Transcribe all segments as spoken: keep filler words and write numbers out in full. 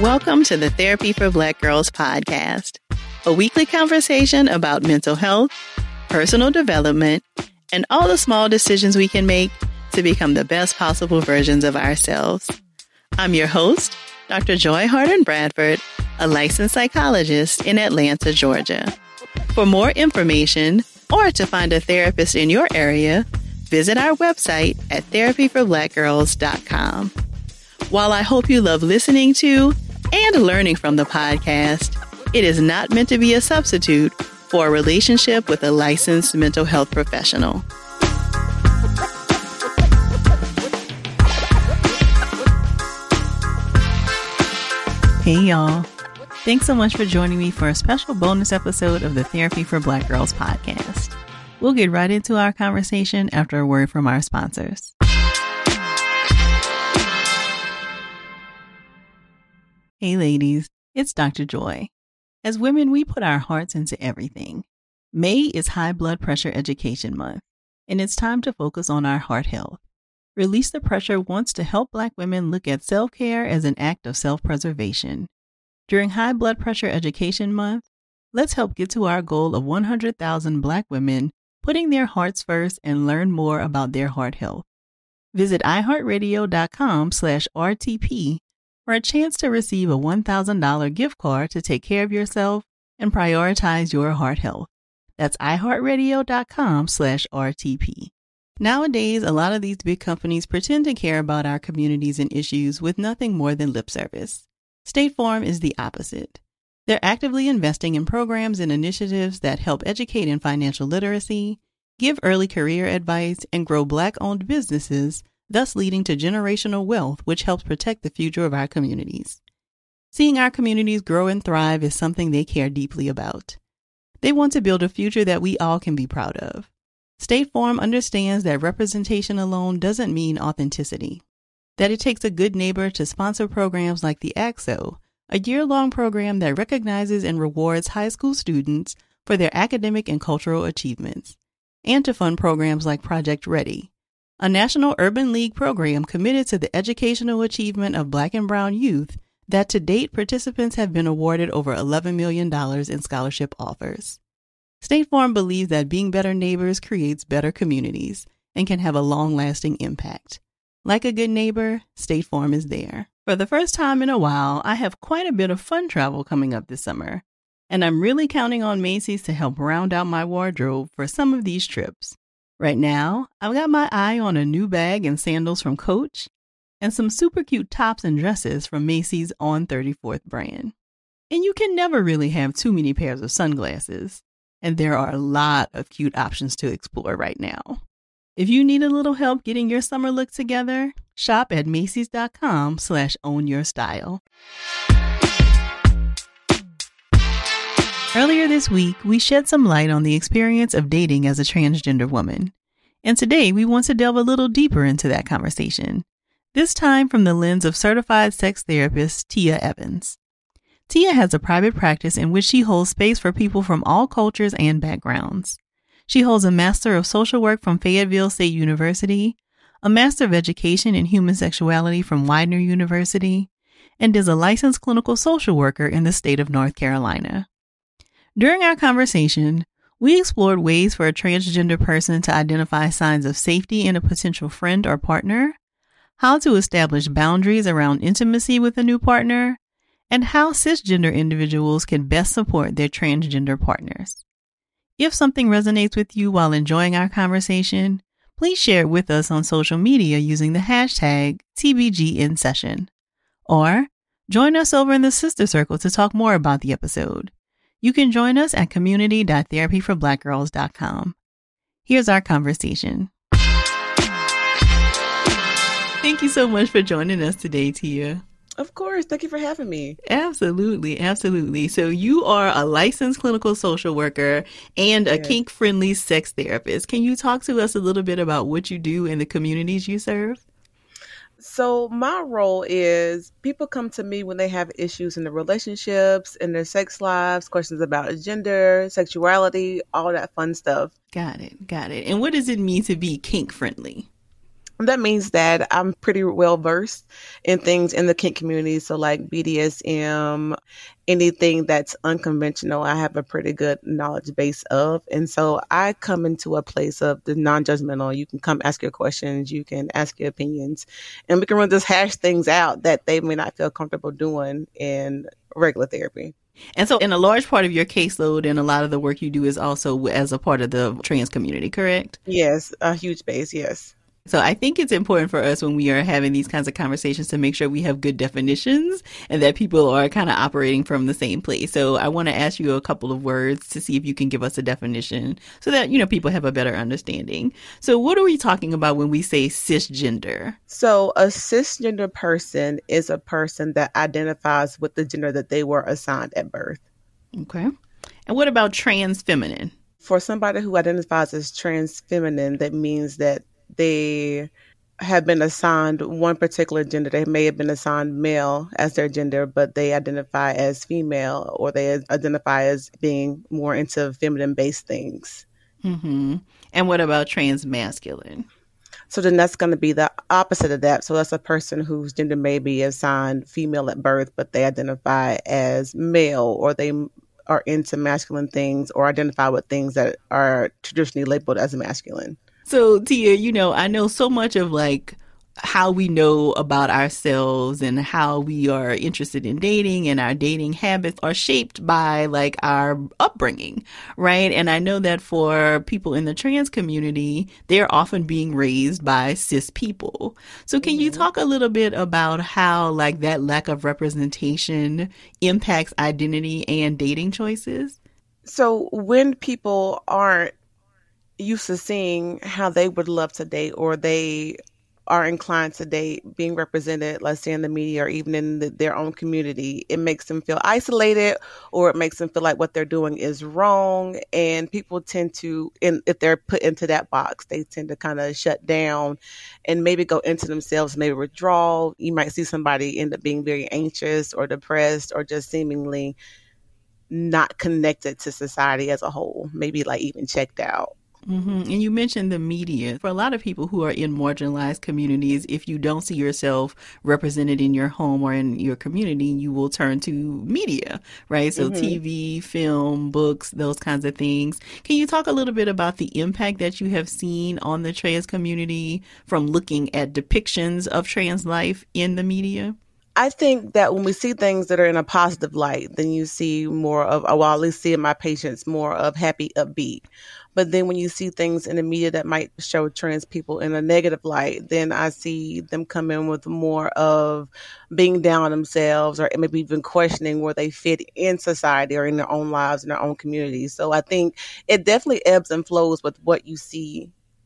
Welcome to the Therapy for Black Girls podcast, a weekly conversation about mental health, personal development, and all the small decisions we can make to become the best possible versions of ourselves. I'm your host, Doctor Joy Harden Bradford, a licensed psychologist in Atlanta, Georgia. For more information or to find a therapist in your area, visit our website at therapy for black girls dot com. While I hope you love listening to and learning from the podcast, it is not meant to be a substitute for a relationship with a licensed mental health professional. Hey y'all. Thanks so much for joining me for a special bonus episode of the Therapy for Black Girls podcast. We'll get right into our conversation after a word from our sponsors. Hey ladies, it's Doctor Joy. As women, we put our hearts into everything. May is High Blood Pressure Education Month, and it's time to focus on our heart health. Release the Pressure wants to help Black women look at self-care as an act of self-preservation. During High Blood Pressure Education Month, let's help get to our goal of one hundred thousand Black women putting their hearts first and learn more about their heart health. Visit iHeartRadio.com slash RTP for a chance to receive a one thousand dollars gift card to take care of yourself and prioritize your heart health. That's iHeartRadio.com slash RTP. Nowadays, a lot of these big companies pretend to care about our communities and issues with nothing more than lip service. State Farm is the opposite. They're actively investing in programs and initiatives that help educate in financial literacy, give early career advice, and grow Black-owned businesses, thus leading to generational wealth, which helps protect the future of our communities. Seeing our communities grow and thrive is something they care deeply about. They want to build a future that we all can be proud of. State Farm understands that representation alone doesn't mean authenticity, that it takes a good neighbor to sponsor programs like the A C S O, a year-long program that recognizes and rewards high school students for their academic and cultural achievements, and to fund programs like Project Ready, a National Urban League program committed to the educational achievement of Black and Brown youth that to date participants have been awarded over eleven million dollars in scholarship offers. State Farm believes that being better neighbors creates better communities and can have a long-lasting impact. Like a good neighbor, State Farm is there. For the first time in a while, I have quite a bit of fun travel coming up this summer, and I'm really counting on Macy's to help round out my wardrobe for some of these trips. Right now, I've got my eye on a new bag and sandals from Coach and some super cute tops and dresses from Macy's On thirty-fourth brand. And you can never really have too many pairs of sunglasses, and there are a lot of cute options to explore right now. If you need a little help getting your summer look together, shop at Macy's.com slash own your style. Earlier this week, we shed some light on the experience of dating as a transgender woman. And today, we want to delve a little deeper into that conversation, this time from the lens of certified sex therapist Tia Evans. Tia has a private practice in which she holds space for people from all cultures and backgrounds. She holds a Master of Social Work from Fayetteville State University, a Master of Education in Human Sexuality from Widener University, and is a licensed clinical social worker in the state of North Carolina. During our conversation, we explored ways for a transgender person to identify signs of safety in a potential friend or partner, how to establish boundaries around intimacy with a new partner, and how cisgender individuals can best support their transgender partners. If something resonates with you while enjoying our conversation, please share it with us on social media using the hashtag T B G in session. Or join us over in the Sister Circle to talk more about the episode. You can join us at community dot therapy for black girls dot com. Here's our conversation. Thank you so much for joining us today, Tia. Of course. Thank you for having me. Absolutely. Absolutely. So you are a licensed clinical social worker and a yes. kink-friendly sex therapist. Can you talk to us a little bit about what you do in the communities you serve? So my role is people come to me when they have issues in their relationships, in their sex lives, questions about gender, sexuality, all that fun stuff. Got it. Got it. And what does it mean to be kink-friendly? That means that I'm pretty well versed in things in the kink community. So like B D S M, anything that's unconventional, I have a pretty good knowledge base of. And so I come into a place of the non-judgmental. You can come ask your questions, you can ask your opinions, and we can really just hash things out that they may not feel comfortable doing in regular therapy. And so in a large part of your caseload and a lot of the work you do is also as a part of the trans community, correct? Yes, a huge base, yes. So I think it's important for us when we are having these kinds of conversations to make sure we have good definitions and that people are kind of operating from the same place. So I want to ask you a couple of words to see if you can give us a definition so that, you know, people have a better understanding. So what are we talking about when we say cisgender? So a cisgender person is a person that identifies with the gender that they were assigned at birth. Okay. And what about trans feminine? For somebody who identifies as trans feminine, that means that they have been assigned one particular gender. They may have been assigned male as their gender, but they identify as female, or they identify as being more into feminine-based things. Mm-hmm. And what about trans masculine? So then that's going to be the opposite of that. So that's a person whose gender may be assigned female at birth, but they identify as male, or they are into masculine things, or identify with things that are traditionally labeled as masculine. So, Tia, you know, I know so much of like how we know about ourselves and how we are interested in dating, and our dating habits are shaped by like our upbringing, right? And I know that for people in the trans community, they're often being raised by cis people. So can mm-hmm. you talk a little bit about how like that lack of representation impacts identity and dating choices? So when people aren't used to seeing how they would love to date, or they are inclined to date being represented, let's say in the media or even in the, their own community, it makes them feel isolated, or it makes them feel like what they're doing is wrong. And people tend to, in, if they're put into that box, they tend to kind of shut down and maybe go into themselves, maybe withdraw. You might see somebody end up being very anxious or depressed, or just seemingly not connected to society as a whole, maybe like even checked out. Mm-hmm. And you mentioned the media. For a lot of people who are in marginalized communities, if you don't see yourself represented in your home or in your community, you will turn to media, right? So mm-hmm. T V, film, books, those kinds of things. Can you talk a little bit about the impact that you have seen on the trans community from looking at depictions of trans life in the media? I think that when we see things that are in a positive light, then you see more of, well, at least see in my patients, more of happy, upbeat. But then when you see things in the media that might show trans people in a negative light, then I see them come in with more of being down on themselves, or maybe even questioning where they fit in society or in their own lives, in their own communities. So I think it definitely ebbs and flows with what you see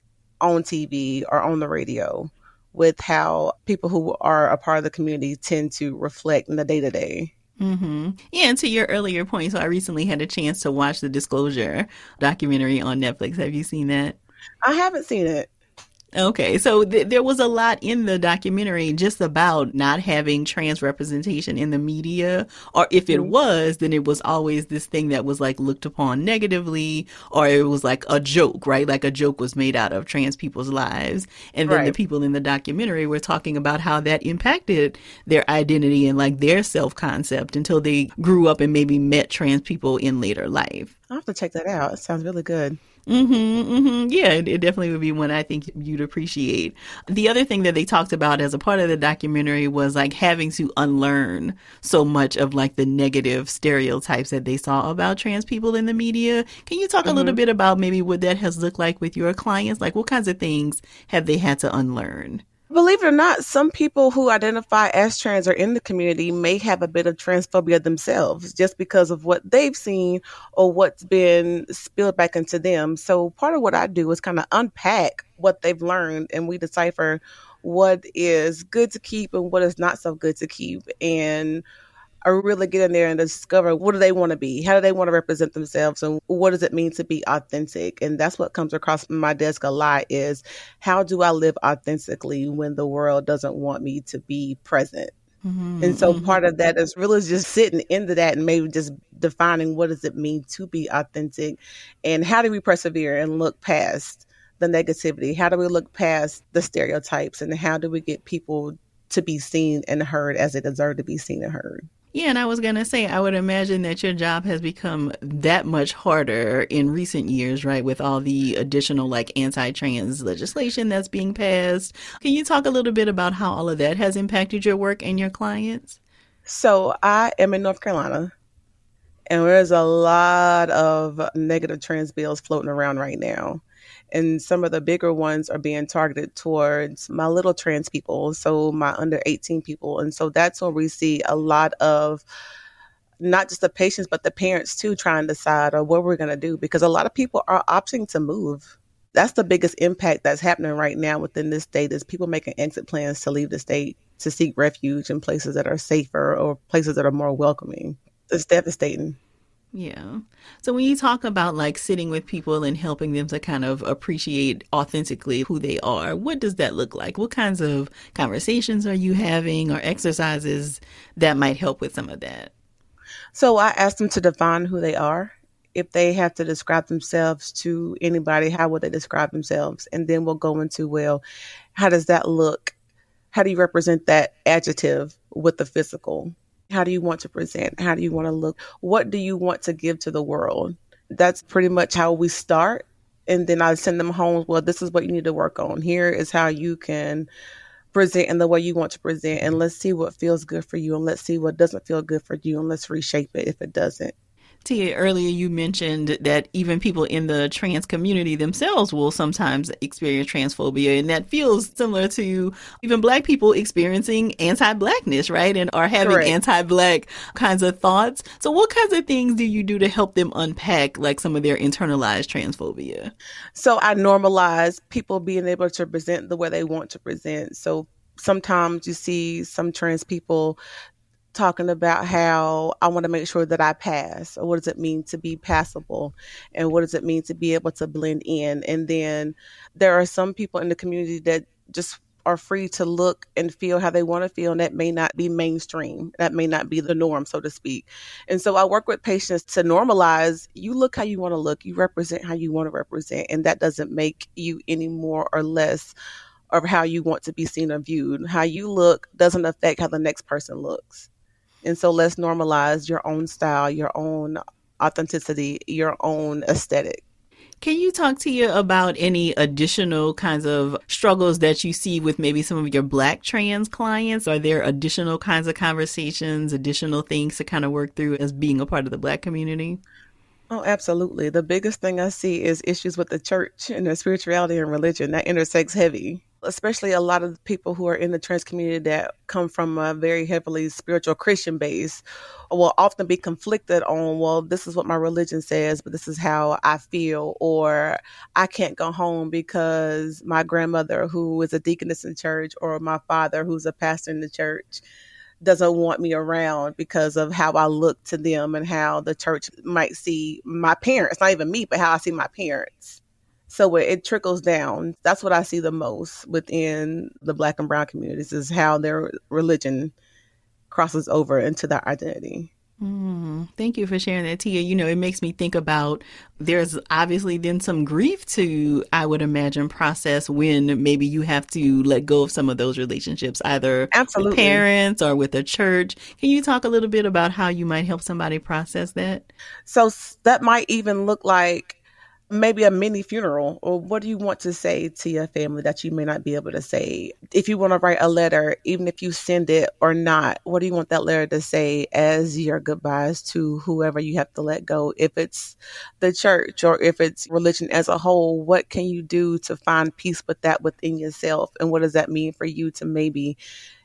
on T V or on the radio, with how people who are a part of the community tend to reflect in the day-to-day. Mm-hmm. Yeah, and to your earlier point, so I recently had a chance to watch the Disclosure documentary on Netflix. Have you seen that? I haven't seen it. Okay, so th- there was a lot in the documentary just about not having trans representation in the media, or if it was, then it was always this thing that was like looked upon negatively, or it was like a joke, right? Like a joke was made out of trans people's lives. And then right. the people in the documentary were talking about how that impacted their identity and like their self-concept until they grew up and maybe met trans people in later life. I'll have to check that out. It sounds really good. Mm-hmm, mm-hmm. Yeah, it, it definitely would be one I think you'd appreciate. The other thing that they talked about as a part of the documentary was like having to unlearn so much of like the negative stereotypes that they saw about trans people in the media. Can you talk mm-hmm. a little bit about maybe what that has looked like with your clients? Like what kinds of things have they had to unlearn? Believe it or not, some people who identify as trans or in the community may have a bit of transphobia themselves just because of what they've seen or what's been spilled back into them. So part of what I do is kind of unpack what they've learned, and we decipher what is good to keep and what is not so good to keep. And I really get in there and discover what do they want to be? How do they want to represent themselves? And what does it mean to be authentic? And that's what comes across my desk a lot is how do I live authentically when the world doesn't want me to be present? Mm-hmm, and so mm-hmm. part of that is really just sitting into that and maybe just defining what does it mean to be authentic and how do we persevere and look past the negativity? How do we look past the stereotypes? And how do we get people to be seen and heard as they deserve to be seen and heard? Yeah, and I was going to say, I would imagine that your job has become that much harder in recent years, right? With all the additional like anti-trans legislation that's being passed. Can you talk a little bit about how all of that has impacted your work and your clients? So I am in North Carolina, and there's a lot of negative trans bills floating around right now. And some of the bigger ones are being targeted towards my little trans people, so my under eighteen people. And so that's where we see a lot of not just the patients, but the parents too, trying to decide on what we're going to do, because a lot of people are opting to move. That's the biggest impact that's happening right now within this state, is people making exit plans to leave the state to seek refuge in places that are safer or places that are more welcoming. It's devastating. Yeah. So when you talk about like sitting with people and helping them to kind of appreciate authentically who they are, what does that look like? What kinds of conversations are you having, or exercises that might help with some of that? So I ask them to define who they are. If they have to describe themselves to anybody, how would they describe themselves? And then we'll go into, well, how does that look? How do you represent that adjective with the physical? How do you want to present? How do you want to look? What do you want to give to the world? That's pretty much how we start. And then I send them home. Well, this is what you need to work on. Here is how you can present in the way you want to present. And let's see what feels good for you. And let's see what doesn't feel good for you. And let's reshape it if it doesn't. Tia, earlier you mentioned that even people in the trans community themselves will sometimes experience transphobia, and that feels similar to even Black people experiencing anti-Blackness, right? And are having Correct. anti-Black kinds of thoughts. So what kinds of things do you do to help them unpack like some of their internalized transphobia? So I normalize people being able to present the way they want to present. So sometimes you see some trans people talking about how I want to make sure that I pass, or what does it mean to be passable, and what does it mean to be able to blend in. And then there are some people in the community that just are free to look and feel how they want to feel, and that may not be mainstream. That may not be the norm, so to speak. And so I work with patients to normalize, you look how you want to look, you represent how you want to represent, and that doesn't make you any more or less of how you want to be seen or viewed. How you look doesn't affect how the next person looks. And so let's normalize your own style, your own authenticity, your own aesthetic. Can you talk to you about any additional kinds of struggles that you see with maybe some of your Black trans clients? Are there additional kinds of conversations, additional things to kind of work through as being a part of the Black community? Oh, absolutely. The biggest thing I see is issues with the church and their spirituality and religion. That intersects heavy, especially a lot of the people who are in the trans community that come from a very heavily spiritual Christian base will often be conflicted on, well, this is what my religion says, but this is how I feel, or I can't go home because my grandmother, who is a deaconess in church, or my father, who's a pastor in the church, doesn't want me around because of how I look to them and how the church might see my parents, not even me, but how I see my parents. So it trickles down. That's what I see the most within the Black and brown communities, is how their religion crosses over into their identity. Mm, thank you for sharing that, Tia. You know, it makes me think about, there's obviously then some grief to, I would imagine, process when maybe you have to let go of some of those relationships, either Absolutely. with parents or with a church. Can you talk a little bit about how you might help somebody process that? So that might even look like maybe a mini funeral, or what do you want to say to your family that you may not be able to say? If you want to write a letter, even if you send it or not, what do you want that letter to say as your goodbyes to whoever you have to let go? If it's the church or if it's religion as a whole, what can you do to find peace with that within yourself? And what does that mean for you to maybe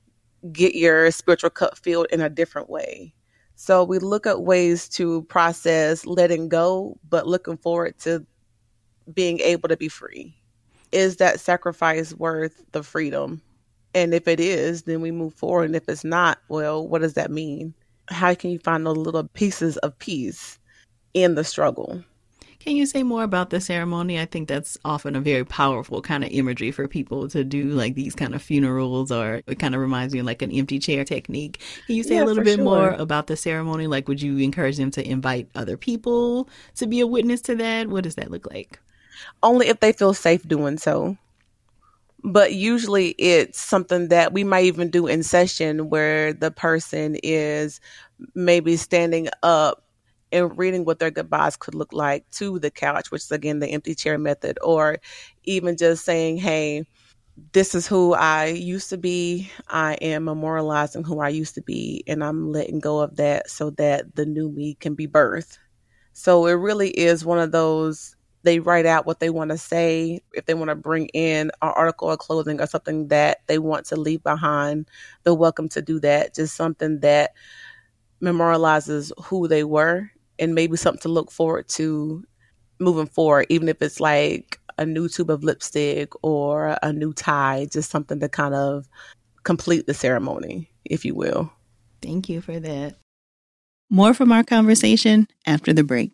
get your spiritual cup filled in a different way? So we look at ways to process letting go, but looking forward to being able to be free. Is that sacrifice worth the freedom? And if it is, then we move forward. And if it's not, well, what does that mean? How can you find those little pieces of peace in the struggle? Can you say more about the ceremony? I think that's often a very powerful kind of imagery for people to do, like these kind of funerals, or it kind of reminds me of like an empty chair technique. Can you say Yeah, a little for bit sure. more about the ceremony? Like, would you encourage them to invite other people to be a witness to that? What does that look like? only if they feel safe doing so. But usually it's something that we might even do in session where the person is maybe standing up and reading what their goodbyes could look like to the couch, which is again the empty chair method, or even just saying, hey, this is who I used to be. I am memorializing who I used to be, and I'm letting go of that so that the new me can be birthed. So it really is one of those, they write out what they want to say. If they want to bring in an article or clothing or something that they want to leave behind, they're welcome to do that. Just something that memorializes who they were and maybe something to look forward to moving forward, even if it's like a new tube of lipstick or a new tie, just something to kind of complete the ceremony, if you will. Thank you for that. More from our conversation after the break.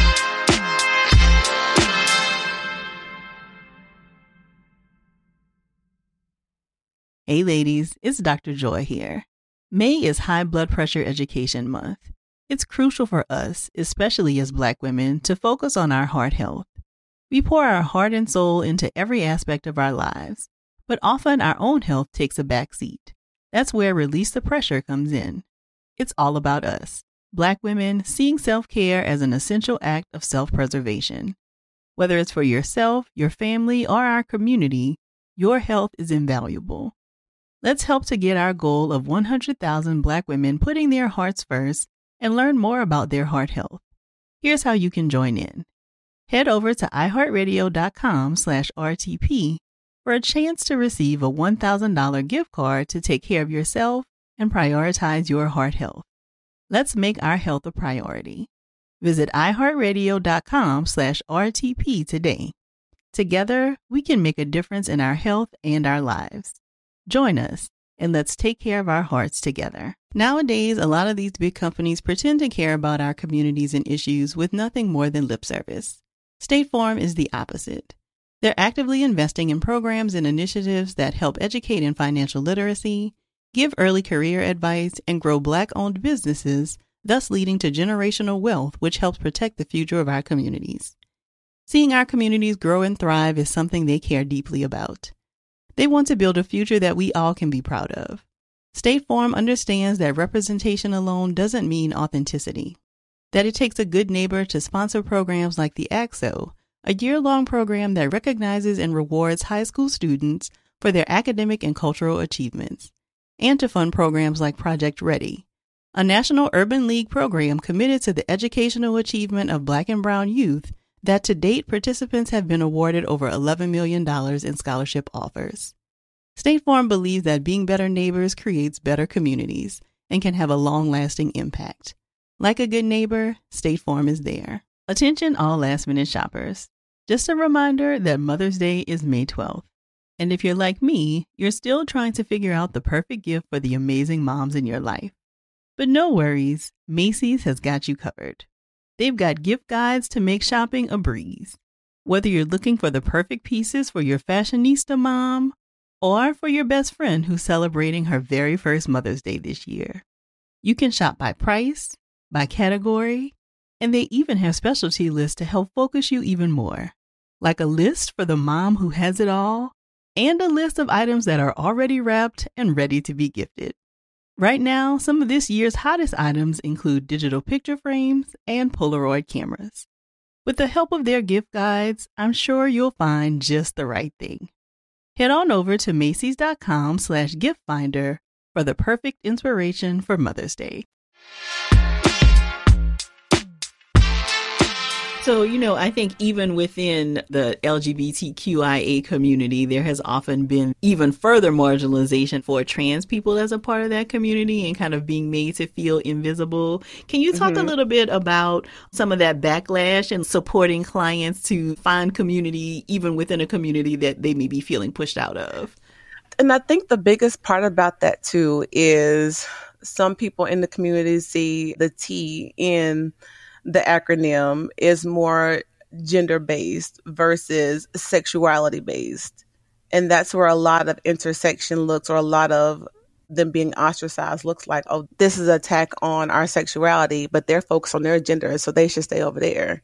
Hey ladies, it's Doctor Joy here. May is High Blood Pressure Education Month. It's crucial for us, especially as Black women, to focus on our heart health. We pour our heart and soul into every aspect of our lives, but often our own health takes a back seat. That's where Release the Pressure comes in. It's all about us, Black women, seeing self-care as an essential act of self-preservation. Whether it's for yourself, your family, or our community, your health is invaluable. Let's help to get our goal of one hundred thousand Black women putting their hearts first and learn more about their heart health. Here's how you can join in. Head over to iheartradio.com slash RTP for a chance to receive a one thousand dollars gift card to take care of yourself and prioritize your heart health. Let's make our health a priority. Visit iheartradio.com slash RTP today. Together, we can make a difference in our health and our lives. Join us, and let's take care of our hearts together. Nowadays, a lot of these big companies pretend to care about our communities and issues with nothing more than lip service. State Farm is the opposite. They're actively investing in programs and initiatives that help educate in financial literacy, give early career advice, and grow Black-owned businesses, thus leading to generational wealth, which helps protect the future of our communities. Seeing our communities grow and thrive is something they care deeply about. They want to build a future that we all can be proud of. State Farm understands that representation alone doesn't mean authenticity, that it takes a good neighbor to sponsor programs like the A C S O, a year-long program that recognizes and rewards high school students for their academic and cultural achievements, and to fund programs like Project Ready, a national urban league program committed to the educational achievement of Black and Brown youth that to date participants have been awarded over eleven million dollars in scholarship offers. State Farm believes that being better neighbors creates better communities and can have a long-lasting impact. Like a good neighbor, State Farm is there. Attention all last-minute shoppers. Just a reminder that Mother's Day is May twelfth. And if you're like me, you're still trying to figure out the perfect gift for the amazing moms in your life. But no worries, Macy's has got you covered. They've got gift guides to make shopping a breeze. Whether you're looking for the perfect pieces for your fashionista mom or for your best friend who's celebrating her very first Mother's Day this year, you can shop by price, by category, and they even have specialty lists to help focus you even more. Like a list for the mom who has it all, and a list of items that are already wrapped and ready to be gifted. Right now, some of this year's hottest items include digital picture frames and Polaroid cameras. With the help of their gift guides, I'm sure you'll find just the right thing. Head on over to Macy's.com slash gift finder for the perfect inspiration for Mother's Day. So, you know, I think even within the L G B T Q I A community, there has often been even further marginalization for trans people as a part of that community and kind of being made to feel invisible. Can you talk mm-hmm. a little bit about some of that backlash and supporting clients to find community even within a community that they may be feeling pushed out of? And I think the biggest part about that, too, is some people in the community see the T in the acronym is more gender-based versus sexuality-based. And that's where a lot of intersection looks, or a lot of them being ostracized looks like, oh, this is an attack on our sexuality, but they're focused on their gender, so they should stay over there.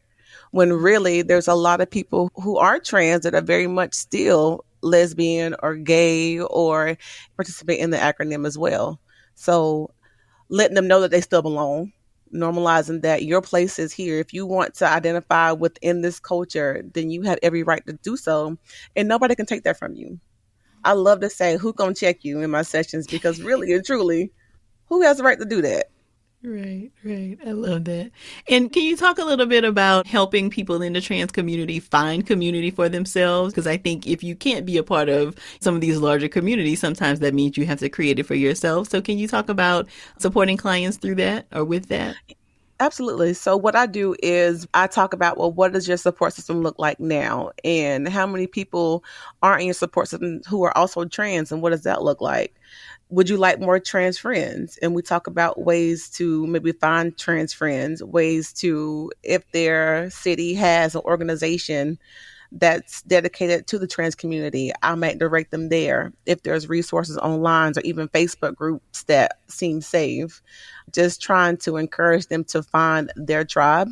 when really there's a lot of people who are trans that are very much still lesbian or gay or participate in the acronym as well. So letting them know that they still belong, normalizing that your place is here. If you want to identify within this culture, then you have every right to do so, and nobody can take that from you. I love to say, who gonna check you in my sessions? Because really and truly, who has the right to do that? Right, right. I love that. And can you talk a little bit about helping people in the trans community find community for themselves? Because I think if you can't be a part of some of these larger communities, sometimes that means you have to create it for yourself. So can you talk about supporting clients through that or with that? Absolutely. So what I do is I talk about, well, what does your support system look like now? And how many people are in your support system who are also trans? And what does that look like? Would you like more trans friends? And we talk about ways to maybe find trans friends, ways to, if their city has an organization that's dedicated to the trans community, I might direct them there. If there's resources online or even Facebook groups that seem safe, just trying to encourage them to find their tribe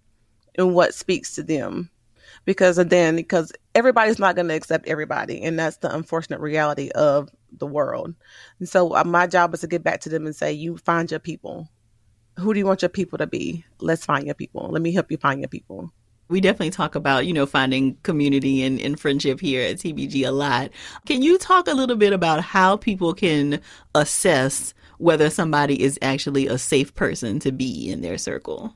and what speaks to them. Because then, because everybody's not going to accept everybody. And that's the unfortunate reality of the world. And so uh, my job is to get back to them and say, you find your people. Who do you want your people to be? Let's find your people. Let me help you find your people. We definitely talk about, you know, finding community and, and friendship here at T B G a lot. Can you talk a little bit about how people can assess whether somebody is actually a safe person to be in their circle?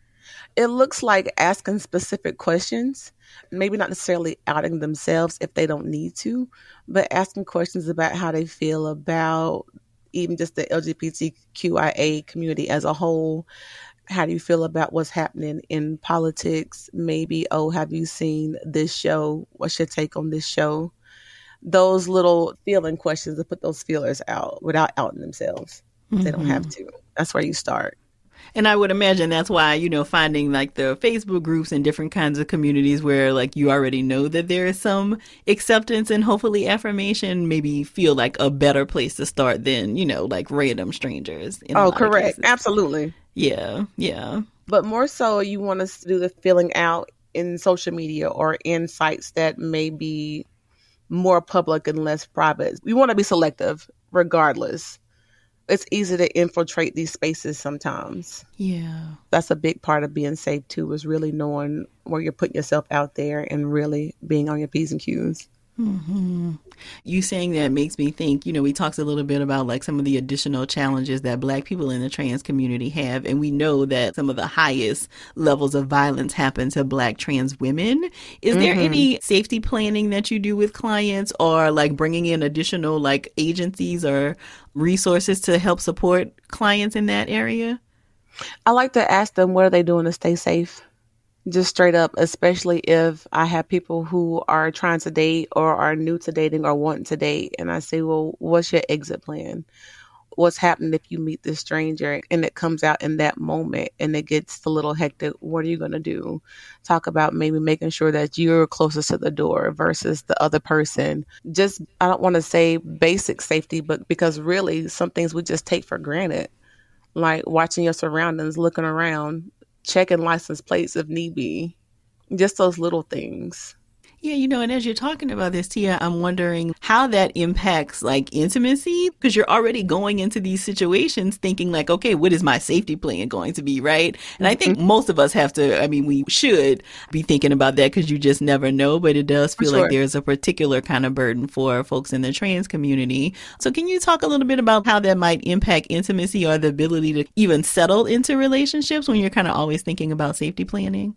It looks like asking specific questions, maybe not necessarily outing themselves if they don't need to, but asking questions about how they feel about even just the L G B T Q I A community as a whole. How do you feel about what's happening in politics? Maybe, oh, have you seen this show? What's your take on this show? Those little feeling questions to put those feelers out without outing themselves. Mm-hmm. They don't have to. That's where you start. And I would imagine that's why, you know, finding like the Facebook groups and different kinds of communities where like you already know that there is some acceptance and hopefully affirmation, maybe feel like a better place to start than, you know, like random strangers. Oh, correct. Absolutely. Yeah. Yeah. But more so you want us to do the filling out in social media or in sites that may be more public and less private. We want to be selective regardless. It's easy to infiltrate these spaces sometimes. Yeah. That's a big part of being safe too, is really knowing where you're putting yourself out there and really being on your P's and Q's. Mm-hmm. You saying that makes me think, you know, we talked a little bit about like some of the additional challenges that Black people in the trans community have. And we know that some of the highest levels of violence happen to Black trans women. Is mm-hmm. there any safety planning that you do with clients or like bringing in additional like agencies or resources to help support clients in that area? I like to ask them, what are they doing to stay safe? Just straight up, especially if I have people who are trying to date or are new to dating or wanting to date. And I say, well, what's your exit plan? What's happening if you meet this stranger and it comes out in that moment and it gets a little hectic? What are you going to do? Talk about maybe making sure that you're closest to the door versus the other person. Just, I don't want to say basic safety, but because really some things we just take for granted, like watching your surroundings, looking around, checking license plates if need be. Just those little things. Yeah, you know, and as you're talking about this, Tia, I'm wondering how that impacts like intimacy, because you're already going into these situations thinking like, okay, what is my safety plan going to be, right? And I think mm-hmm. most of us have to, I mean, we should be thinking about that because you just never know, but it does feel sure. like there's a particular kind of burden for folks in the trans community. So can you talk a little bit about how that might impact intimacy or the ability to even settle into relationships when you're kind of always thinking about safety planning?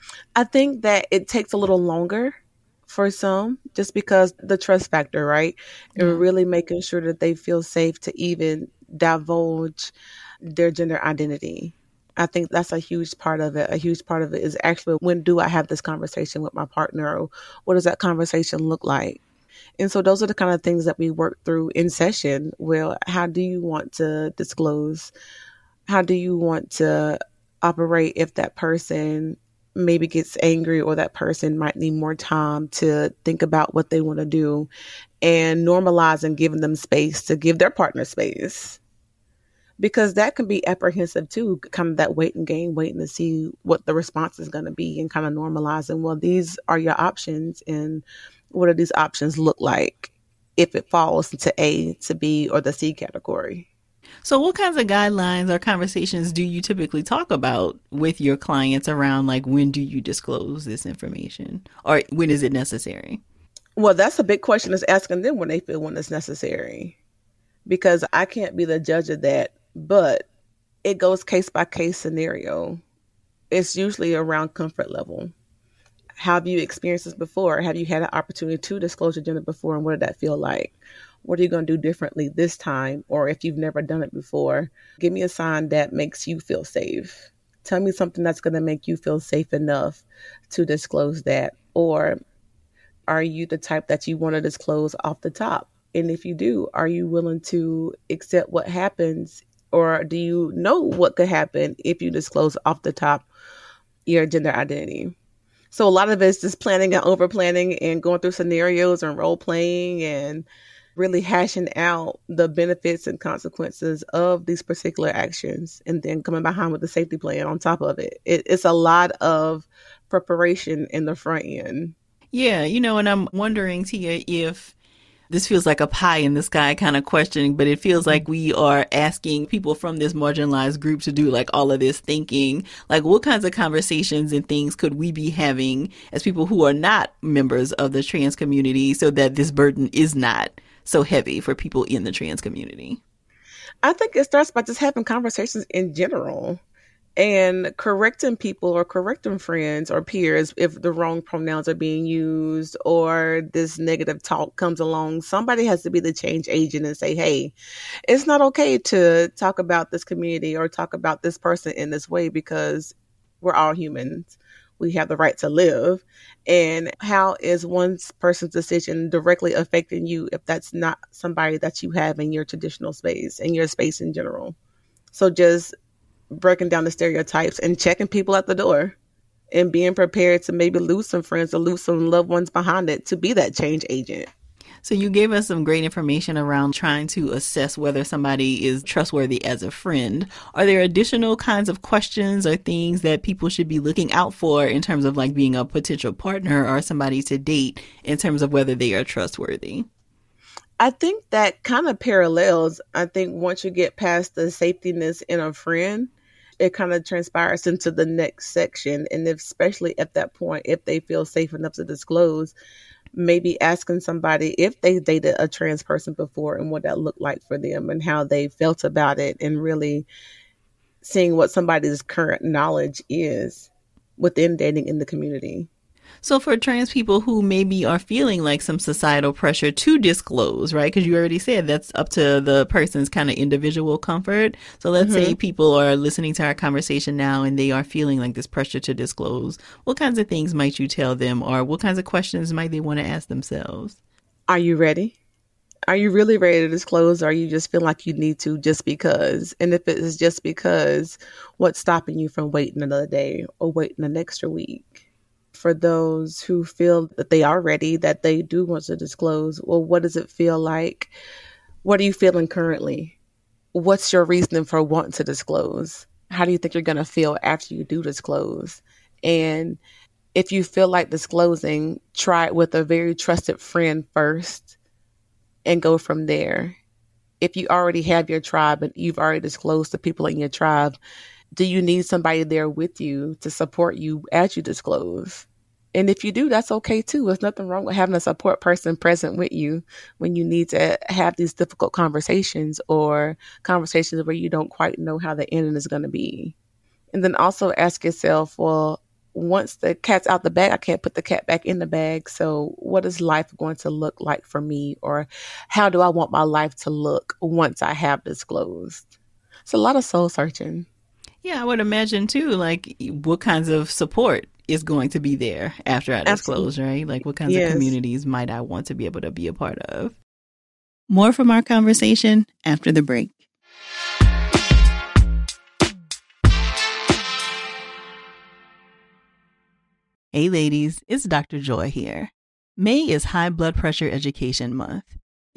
I think that it takes a little longer for some, just because the trust factor, right? Yeah. And really making sure that they feel safe to even divulge their gender identity. I think that's a huge part of it. A huge part of it is actually, when do I have this conversation with my partner? Or what does that conversation look like? And so those are the kind of things that we work through in session. Well, how do you want to disclose? How do you want to operate if that person maybe gets angry or that person might need more time to think about what they want to do, and normalize and giving them space to give their partner space. because that can be apprehensive too, kind of that waiting game, waiting to see what the response is going to be and kind of normalizing, well, these are your options and what do these options look like if it falls into A, to B, or the C category. So what kinds of guidelines or conversations do you typically talk about with your clients around, like, when do you disclose this information or when is it necessary? Well, that's a big question, is asking them when they feel when it's necessary, because I can't be the judge of that, but it goes case by case scenario. It's usually around comfort level. Have you experienced this before? Have you had an opportunity to disclose your gender before? And what did that feel like? What are you going to do differently this time? Or if you've never done it before, give me a sign that makes you feel safe. Tell me something that's going to make you feel safe enough to disclose that. Or are you the type that you want to disclose off the top? And if you do, are you willing to accept what happens? Or do you know what could happen if you disclose off the top your gender identity? So a lot of it's just planning and over planning and going through scenarios and role playing and really hashing out the benefits and consequences of these particular actions, and then coming behind with the safety plan on top of it. it it's a lot of preparation in the front end. Yeah, you know, and I'm wondering, Tia, if this feels like a pie in the sky kind of question, but it feels like we are asking people from this marginalized group to do like all of this thinking. Like, what kinds of conversations and things could we be having as people who are not members of the trans community so that this burden is not so heavy for people in the trans community? I think it starts by just having conversations in general and correcting people or correcting friends or peers if the wrong pronouns are being used or this negative talk comes along. Somebody has to be the change agent and say, hey, it's not okay to talk about this community or talk about this person in this way, because we're all humans. We have the right to live. And how is one person's decision directly affecting you if that's not somebody that you have in your traditional space and your space in general? So just breaking down the stereotypes and checking people at the door and being prepared to maybe lose some friends or lose some loved ones behind it to be that change agent. So you gave us some great information around trying to assess whether somebody is trustworthy as a friend. Are there additional kinds of questions or things that people should be looking out for in terms of like being a potential partner or somebody to date in terms of whether they are trustworthy? I think that kind of parallels. I think once you get past the safetiness in a friend, it kind of transpires into the next section. And if, especially at that point, if they feel safe enough to disclose, maybe asking somebody if they dated a trans person before and what that looked like for them and how they felt about it, and really seeing what somebody's current knowledge is within dating in the community. So for trans people who maybe are feeling like some societal pressure to disclose, right? Because you already said that's up to the person's kind of individual comfort. So let's mm-hmm. say people are listening to our conversation now and they are feeling like this pressure to disclose. What kinds of things might you tell them, or what kinds of questions might they want to ask themselves? Are you ready? Are you really ready to disclose, or are you just feel like you need to just because? And if it is just because, what's stopping you from waiting another day or waiting an extra week? For those who feel that they are ready, that they do want to disclose, well, what does it feel like? What are you feeling currently? What's your reasoning for wanting to disclose? How do you think you're going to feel after you do disclose? And if you feel like disclosing, try it with a very trusted friend first and go from there. If you already have your tribe and you've already disclosed to people in your tribe, do you need somebody there with you to support you as you disclose? And if you do, that's okay too. There's nothing wrong with having a support person present with you when you need to have these difficult conversations or conversations where you don't quite know how the ending is going to be. And then also ask yourself, well, once the cat's out the bag, I can't put the cat back in the bag. So what is life going to look like for me? Or how do I want my life to look once I have disclosed? It's a lot of soul searching. Yeah, I would imagine too, like what kinds of support is going to be there after I disclose, Absolutely. Right? Like what kinds yes. of communities might I want to be able to be a part of? More from our conversation after the break. Hey ladies, it's Doctor Joy here. May is High Blood Pressure Education Month.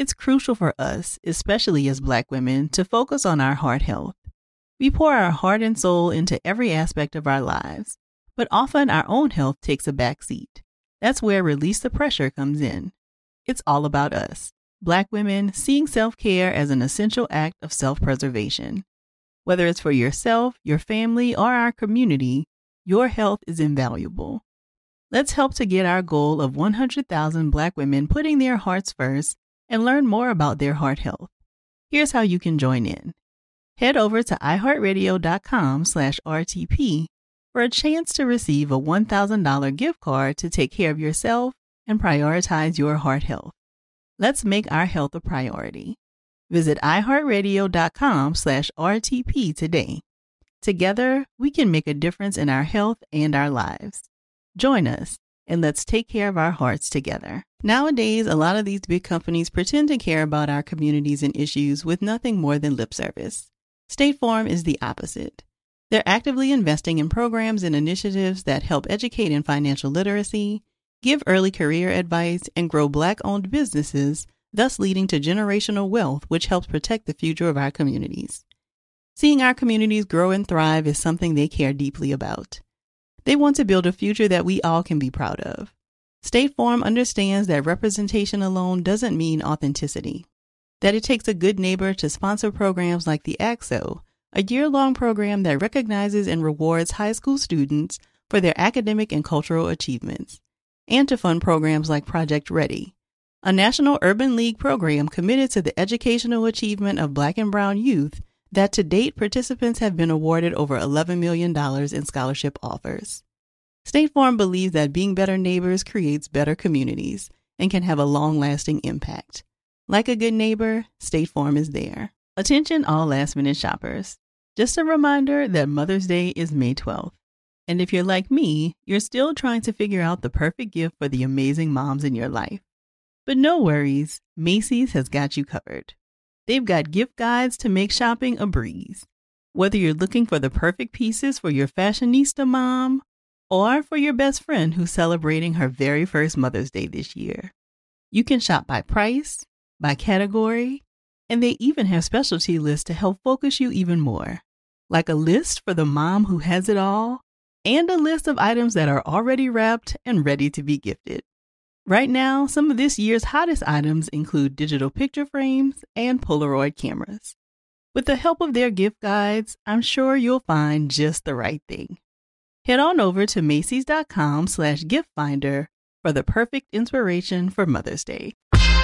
It's crucial for us, especially as Black women, to focus on our heart health. We pour our heart and soul into every aspect of our lives, but often our own health takes a back seat. That's where Release the Pressure comes in. It's all about us, Black women, seeing self-care as an essential act of self-preservation. Whether it's for yourself, your family, or our community, your health is invaluable. Let's help to get our goal of one hundred thousand Black women putting their hearts first and learn more about their heart health. Here's how you can join in. Head over to iHeartRadio.com slash RTP for a chance to receive a one thousand dollars gift card to take care of yourself and prioritize your heart health. Let's make our health a priority. Visit iHeartRadio.com slash RTP today. Together, we can make a difference in our health and our lives. Join us, and let's take care of our hearts together. Nowadays, a lot of these big companies pretend to care about our communities and issues with nothing more than lip service. State Farm is the opposite. They're actively investing in programs and initiatives that help educate in financial literacy, give early career advice, and grow Black-owned businesses, thus leading to generational wealth, which helps protect the future of our communities. Seeing our communities grow and thrive is something they care deeply about. They want to build a future that we all can be proud of. State Farm understands that representation alone doesn't mean authenticity, that it takes a good neighbor to sponsor programs like the A C S O, a year-long program that recognizes and rewards high school students for their academic and cultural achievements, and to fund programs like Project Ready, a National Urban League program committed to the educational achievement of Black and Brown youth that to date participants have been awarded over eleven million dollars in scholarship offers. State Farm believes that being better neighbors creates better communities and can have a long-lasting impact. Like a good neighbor, State Farm is there. Attention all last-minute shoppers. Just a reminder that Mother's Day is May twelfth. And if you're like me, you're still trying to figure out the perfect gift for the amazing moms in your life. But no worries, Macy's has got you covered. They've got gift guides to make shopping a breeze. Whether you're looking for the perfect pieces for your fashionista mom or for your best friend who's celebrating her very first Mother's Day this year, you can shop by price, by category, and they even have specialty lists to help focus you even more. Like a list for the mom who has it all, and a list of items that are already wrapped and ready to be gifted. Right now, some of this year's hottest items include digital picture frames and Polaroid cameras. With the help of their gift guides, I'm sure you'll find just the right thing. Head on over to Macy's.com slash gift finder for the perfect inspiration for Mother's Day.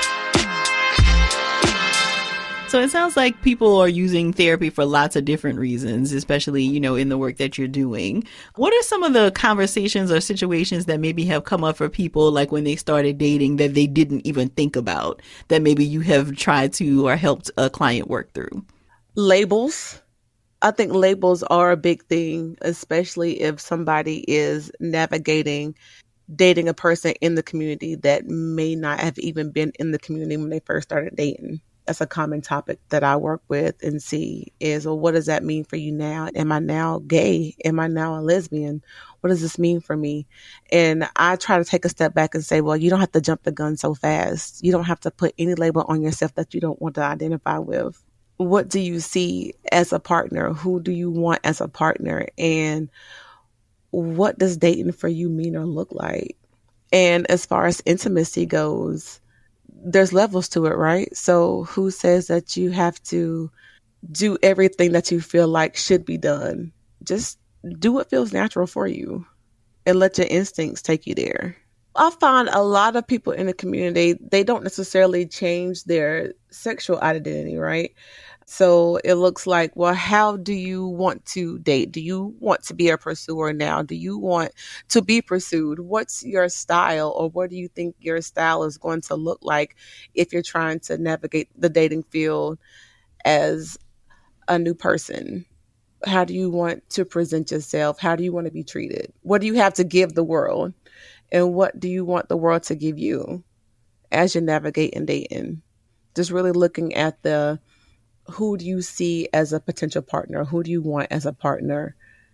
So it sounds like people are using therapy for lots of different reasons, especially, you know, in the work that you're doing. What are some of the conversations or situations that maybe have come up for people, like when they started dating, that they didn't even think about, that maybe you have tried to or helped a client work through? Labels. I think labels are a big thing, especially if somebody is navigating dating a person in the community that may not have even been in the community when they first started dating. That's a common topic that I work with and see is, well, what does that mean for you now? Am I now gay? Am I now a lesbian? What does this mean for me? And I try to take a step back and say, well, you don't have to jump the gun so fast. You don't have to put any label on yourself that you don't want to identify with. What do you see as a partner? Who do you want as a partner? And what does dating for you mean or look like? And as far as intimacy goes, there's levels to it, right? So who says that you have to do everything that you feel like should be done? Just do what feels natural for you and let your instincts take you there. I find a lot of people in the community, they don't necessarily change their sexual identity, right? So it looks like, well, how do you want to date? Do you want to be a pursuer now? Do you want to be pursued? What's your style, or what do you think your style is going to look like if you're trying to navigate the dating field as a new person? How do you want to present yourself? How do you want to be treated? What do you have to give the world? And what do you want the world to give you as you're navigating dating? Just really looking at the, who do you see as a potential partner? Who do you want as a partner?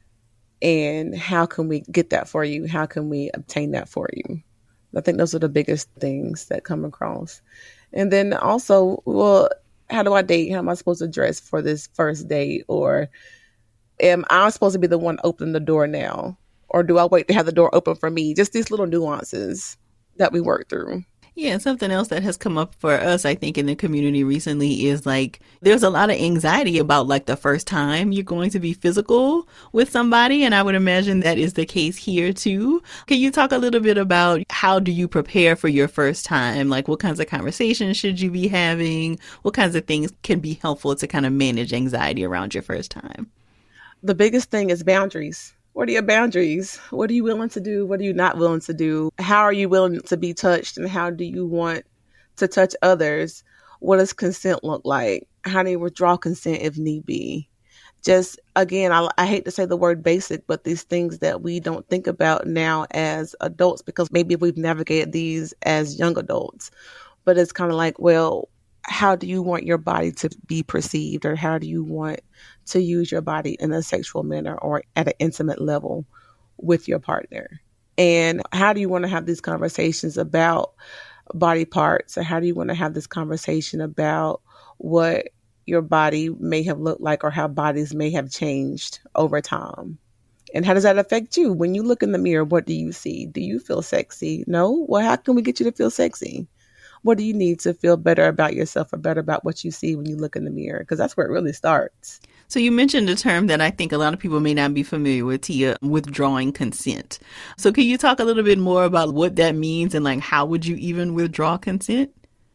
And how can we get that for you? How can we obtain that for you? I think those are the biggest things that come across. And then also, well, how do I date? How am I supposed to dress for this first date? Or am I supposed to be the one opening the door now? Or do I wait to have the door open for me? Just these little nuances that we work through. Yeah, and something else that has come up for us, I think, in the community recently is like there's a lot of anxiety about like the first time you're going to be physical with somebody. And I would imagine that is the case here too. Can you talk a little bit about how do you prepare for your first time? Like what kinds of conversations should you be having? What kinds of things can be helpful to kind of manage anxiety around your first time? The biggest thing is boundaries. What are your boundaries? What are you willing to do? What are you not willing to do? How are you willing to be touched? And how do you want to touch others? What does consent look like? How do you withdraw consent if need be? Just, again, I, I hate to say the word basic, but these things that we don't think about now as adults, because maybe we've navigated these as young adults. But it's kind of like, well, how do you want your body to be perceived, or how do you want to use your body in a sexual manner or at an intimate level with your partner? And how do you want to have these conversations about body parts? Or how do you want to have this conversation about what your body may have looked like or how bodies may have changed over time? And how does that affect you? When you look in the mirror, what do you see? Do you feel sexy? No? Well, how can we get you to feel sexy? What do you need to feel better about yourself or better about what you see when you look in the mirror? Because that's where it really starts. So you mentioned a term that I think a lot of people may not be familiar with, Tia, withdrawing consent. So can you talk a little bit more about what that means and like how would you even withdraw consent?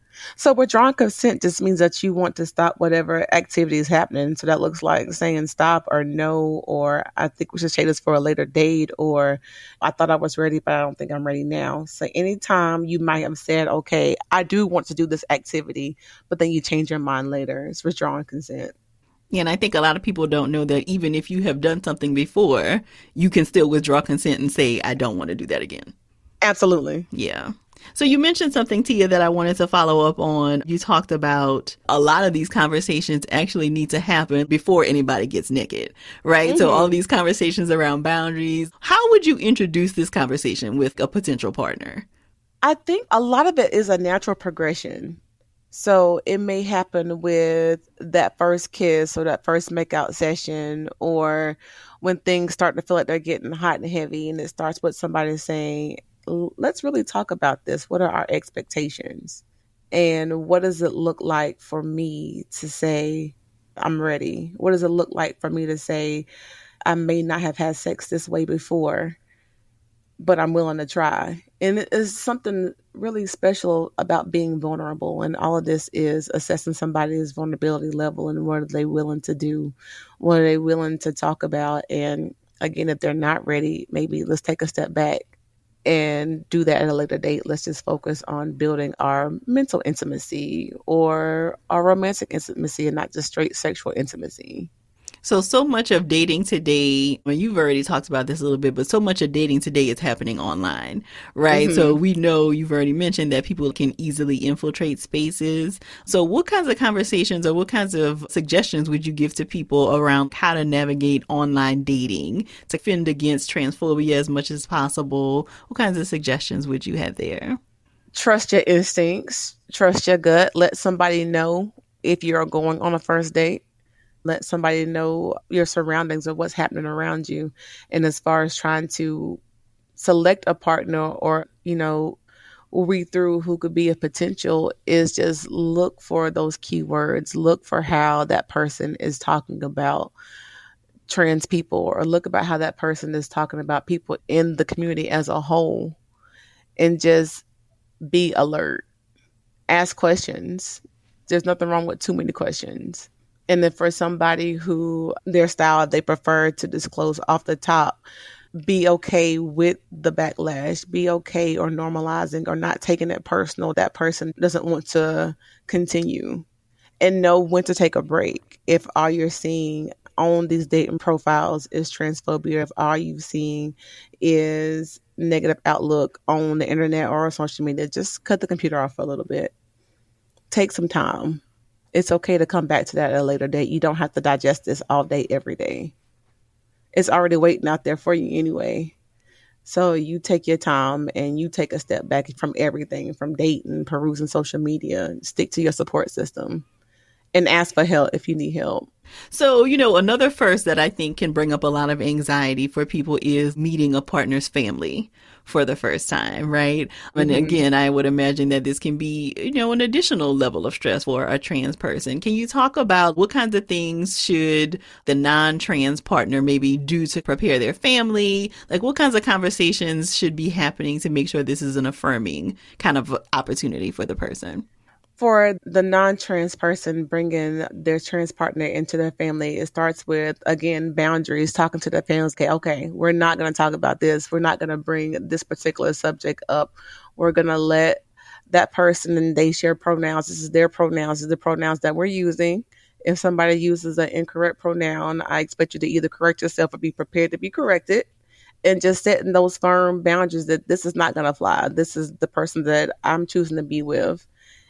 So withdrawing consent just means that you want to stop whatever activity is happening. So that looks like saying stop or no, or I think we should say this for a later date, or I thought I was ready, but I don't think I'm ready now. So anytime you might have said, okay, I do want to do this activity, but then you change your mind later, it's withdrawing consent. Yeah, and I think a lot of people don't know that even if you have done something before, you can still withdraw consent and say, I don't want to do that again. Absolutely. Yeah. So you mentioned something, Tia, that I wanted to follow up on. You talked about a lot of these conversations actually need to happen before anybody gets naked, right? Mm-hmm. So all these conversations around boundaries. How would you introduce this conversation with a potential partner? I think a lot of it is a natural progression. So it may happen with that first kiss or that first makeout session, or when things start to feel like they're getting hot and heavy, and it starts with somebody saying, let's really talk about this. What are our expectations? And what does it look like for me to say, I'm ready? What does it look like for me to say, I may not have had sex this way before, but I'm willing to try? And it is something really special about being vulnerable. And all of this is assessing somebody's vulnerability level and what are they willing to do? What are they willing to talk about? And again, if they're not ready, maybe let's take a step back and do that at a later date. Let's just focus on building our mental intimacy or our romantic intimacy and not just straight sexual intimacy. So, so much of dating today, well, you've already talked about this a little bit, but so much of dating today is happening online, right? Mm-hmm. So we know you've already mentioned that people can easily infiltrate spaces. So what kinds of conversations or what kinds of suggestions would you give to people around how to navigate online dating to fend against transphobia as much as possible? What kinds of suggestions would you have there? Trust your instincts, trust your gut. Let somebody know if you're going on a first date. Let somebody know your surroundings or what's happening around you. And as far as trying to select a partner or, you know, read through who could be a potential, is just look for those keywords. Look for how that person is talking about trans people, or look about how that person is talking about people in the community as a whole, and just be alert. Ask questions. There's nothing wrong with too many questions. And then for somebody who their style, they prefer to disclose off the top, be okay with the backlash, be okay or normalizing or not taking it personal. That person doesn't want to continue, and know when to take a break. If all you're seeing on these dating profiles is transphobia, if all you've seen is negative outlook on the internet or on social media, just cut the computer off for a little bit. Take some time. It's okay to come back to that at a later date. You don't have to digest this all day, every day. It's already waiting out there for you anyway. So you take your time and you take a step back from everything, from dating, perusing social media, stick to your support system and ask for help if you need help. So, you know, another first that I think can bring up a lot of anxiety for people is meeting a partner's family for the first time, right? And mm-hmm. again, I would imagine that this can be, you know, an additional level of stress for a trans person. Can you talk about what kinds of things should the non-trans partner maybe do to prepare their family? Like, what kinds of conversations should be happening to make sure this is an affirming kind of opportunity for the person? For the non-trans person bringing their trans partner into their family, it starts with, again, boundaries, talking to their families. Okay, okay, we're not going to talk about this. We're not going to bring this particular subject up. We're going to let that person, and they share pronouns. This is their pronouns. This is the pronouns that we're using. If somebody uses an incorrect pronoun, I expect you to either correct yourself or be prepared to be corrected. And just setting those firm boundaries that this is not going to fly. This is the person that I'm choosing to be with.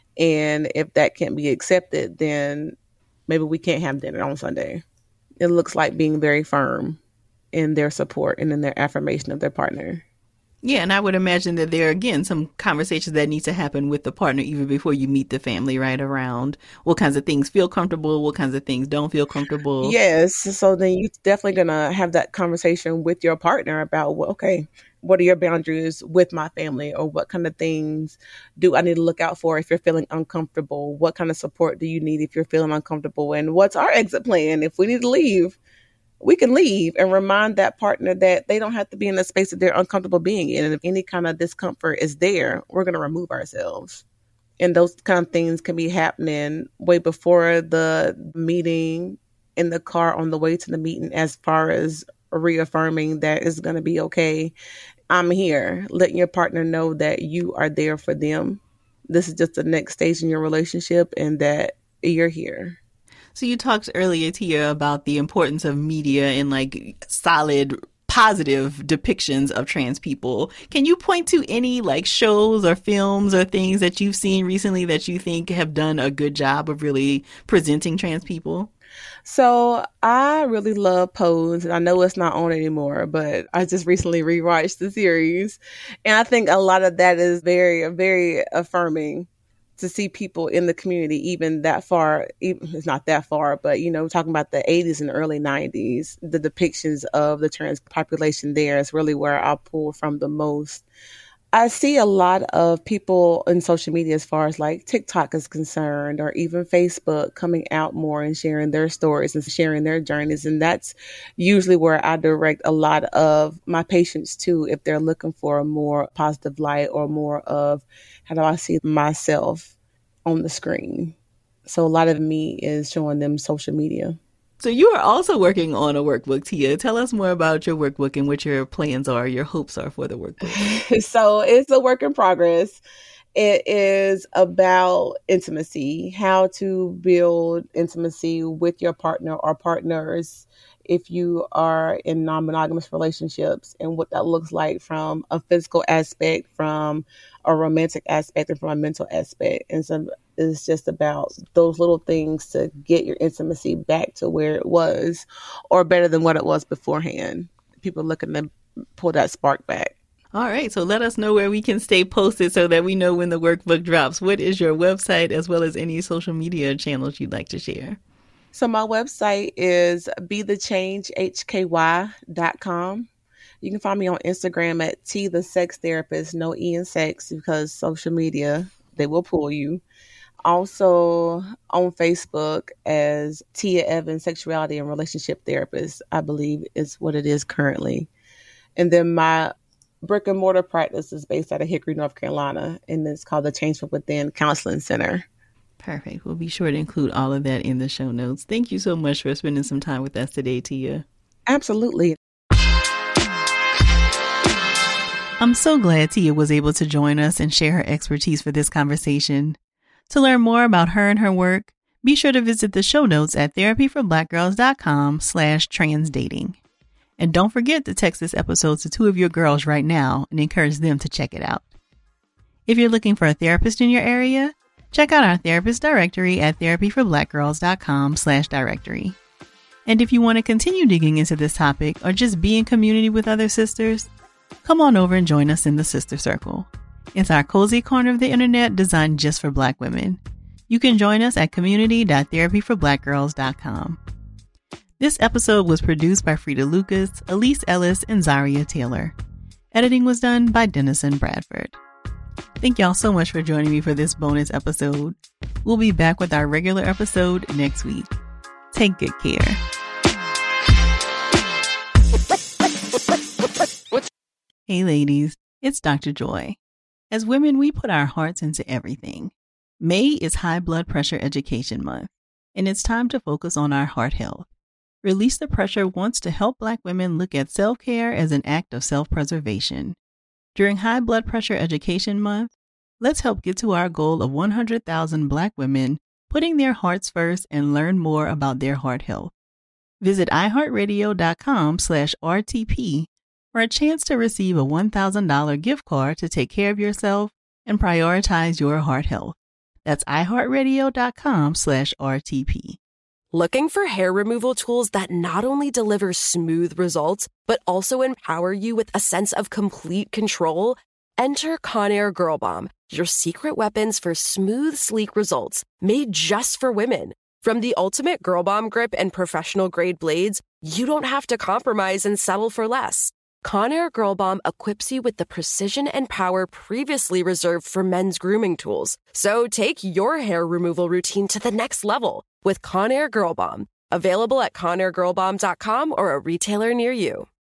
And if that can't be accepted, then maybe we can't have dinner on Sunday. It looks like being very firm in their support and in their affirmation of their partner. Yeah, and I would imagine that there are, again, some conversations that need to happen with the partner even before you meet the family, right, around what kinds of things feel comfortable, what kinds of things don't feel comfortable. Yes, so then you're definitely going to have that conversation with your partner about, well, okay, what are your boundaries with my family, or what kind of things do I need to look out for if you're feeling uncomfortable? What kind of support do you need if you're feeling uncomfortable? And what's our exit plan? If we need to leave, we can leave, and remind that partner that they don't have to be in a space that they're uncomfortable being in. And if any kind of discomfort is there, we're going to remove ourselves. And those kind of things can be happening way before the meeting, in the car on the way to the meeting, as far as reaffirming that it's going to be okay. I'm here. Letting your partner know that you are there for them. This is just the next stage in your relationship, and that you're here. So you talked earlier, Tia, about the importance of media and like solid, positive depictions of trans people. Can you point to any like shows or films or things that you've seen recently that you think have done a good job of really presenting trans people? So I really love Pose, and I know it's not on anymore, but I just recently rewatched the series. And I think a lot of that is very, very affirming to see people in the community, even that far. Even, it's not that far, but, you know, talking about the eighties and early nineties, the depictions of the trans population there is really where I pull from the most. I see a lot of people in social media, as far as like TikTok is concerned, or even Facebook, coming out more and sharing their stories and sharing their journeys. And that's usually where I direct a lot of my patients to, if they're looking for a more positive light or more of how do I see myself on the screen. So a lot of me is showing them social media. So you are also working on a workbook, Tia. Tell us more about your workbook and what your plans are, your hopes are for the workbook. So it's a work in progress. It is about intimacy, how to build intimacy with your partner or partners if you are in non-monogamous relationships, and what that looks like from a physical aspect, from a romantic aspect, and from a mental aspect. And so it's just about those little things to get your intimacy back to where it was, or better than what it was beforehand. People looking to pull that spark back. All right. So let us know where we can stay posted so that we know when the workbook drops. What is your website, as well as any social media channels you'd like to share? So my website is be the change h k y dot com. You can find me on Instagram at T the Sex Therapist, no E in sex, because social media, they will pull you. Also on Facebook as Tia Evans, Sexuality and Relationship Therapist, I believe is what it is currently. And then my brick and mortar practice is based out of Hickory, North Carolina, and it's called the Change from Within Counseling Center. Perfect. We'll be sure to include all of that in the show notes. Thank you so much for spending some time with us today, Tia. Absolutely. I'm so glad Tia was able to join us and share her expertise for this conversation. To learn more about her and her work, be sure to visit the show notes at therapyforblackgirls.com slash transdating. And don't forget to text this episode to two of your girls right now and encourage them to check it out. If you're looking for a therapist in your area, check out our therapist directory at therapyforblackgirls.com slash directory. And if you want to continue digging into this topic or just be in community with other sisters, Come on over and join us in the Sister Circle. It's our cozy corner of the internet designed just for Black women. You can join us at community dot therapy for black girls dot com. This episode was produced by Frida Lucas, Elise Ellis, and Zaria Taylor. Editing was done by Dennison Bradford. Thank y'all so much for joining me for this bonus episode. We'll be back with our regular episode next week. Take good care. Hey ladies, it's Doctor Joy. As women, we put our hearts into everything. May is High Blood Pressure Education Month, and it's time to focus on our heart health. Release the Pressure wants to help Black women look at self-care as an act of self-preservation. During High Blood Pressure Education Month, let's help get to our goal of one hundred thousand Black women putting their hearts first and learn more about their heart health. Visit iHeartRadio.com slash RTP for a chance to receive a one thousand dollars gift card to take care of yourself and prioritize your heart health. That's iHeartRadio.com slash RTP. Looking for hair removal tools that not only deliver smooth results, but also empower you with a sense of complete control? Enter Conair Girl Bomb, your secret weapons for smooth, sleek results, made just for women. From the ultimate Girl Bomb grip and professional-grade blades, you don't have to compromise and settle for less. Conair Girl Bomb equips you with the precision and power previously reserved for men's grooming tools. So take your hair removal routine to the next level with Conair Girl Bomb. Available at conair girl bomb dot com or a retailer near you.